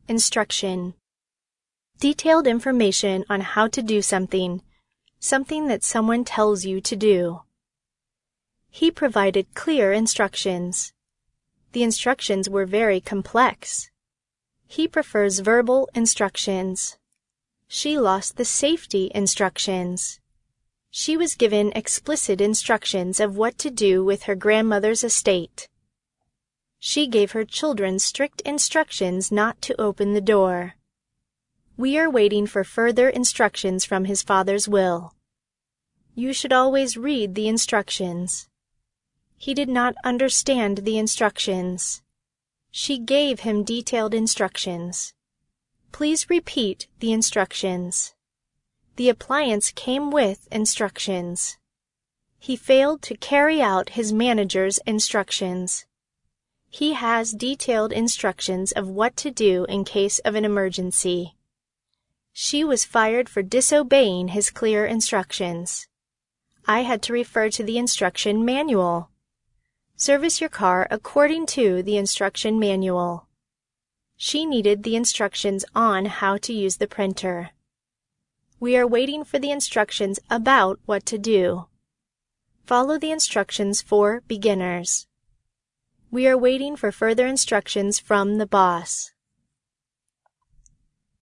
Instruction. Detailed information on how to do something that someone tells you to do. He provided clear instructions. The instructions were very complex. He prefers verbal instructions. She lost the safety instructions. She was given explicit instructions of what to do with her grandmother's estate. She gave her children strict instructions not to open the door. We are waiting for further instructions from his father's will. You should always read the instructions. He did not understand the instructions. She gave him detailed instructions. Please repeat the instructions. The appliance came with instructions. He failed to carry out his manager's instructions. He has detailed instructions of what to do in case of an emergency. She was fired for disobeying his clear instructions. I had to refer to the instruction manual. Service your car according to the instruction manual. She needed the instructions on how to use the printer. We are waiting for the instructions about what to do. Follow the instructions for beginners. We are waiting for further instructions from the boss.